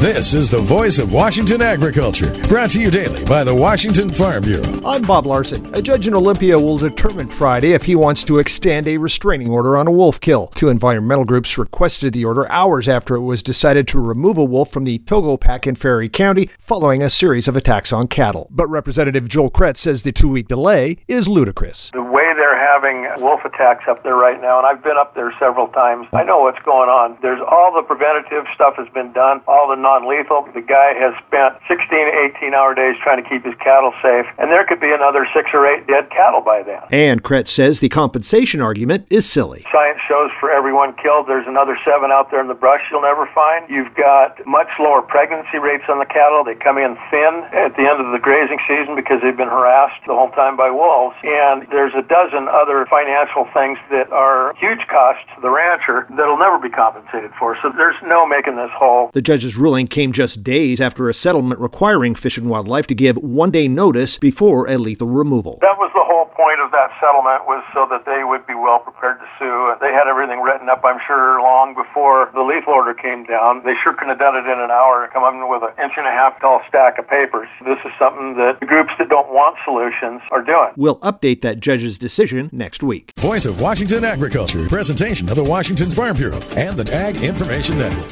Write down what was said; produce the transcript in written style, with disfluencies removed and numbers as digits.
This is the voice of Washington agriculture, brought to you daily by the Washington Farm Bureau. I'm Bob Larson. A judge in Olympia will determine Friday if he wants to extend a restraining order on a wolf kill. Two environmental groups requested the order hours after it was decided to remove a wolf from the Togo Pack in Ferry County following a series of attacks on cattle. But Representative Joel Kretz says the 2-week delay is ludicrous. The way they're having wolf attacks up there right now, and I've been up there several times, I know what's going on. There's all the preventative stuff has been done, all the non-lethal. The guy has spent 16 to 18-hour days trying to keep his cattle safe, and there could be another 6 or 8 dead cattle by then. And Kretz says the compensation argument is silly. Science shows for every one killed, there's another 7 out there in the brush you'll never find. You've got much lower pregnancy rates on the cattle. They come in thin at the end of the grazing season because they've been harassed the whole time by wolves. And there's a dozen other financial things that are huge costs to the rancher that'll never be compensated for. So there's no making this whole. The judge's ruling came just days after a settlement requiring Fish and Wildlife to give 1-day notice before a lethal removal. That was the whole point of that settlement, was so that they would be well prepared to sue. They had everything written up, I'm sure, long before the lethal order came down. They sure couldn't have done it in an hour and come up with an 1.5-inch tall stack of papers. This is something that the groups that don't want solutions are doing. We'll update that judge's decision next week. Voice of Washington agriculture, presentation of the Washington Farm Bureau and the Ag Information Network.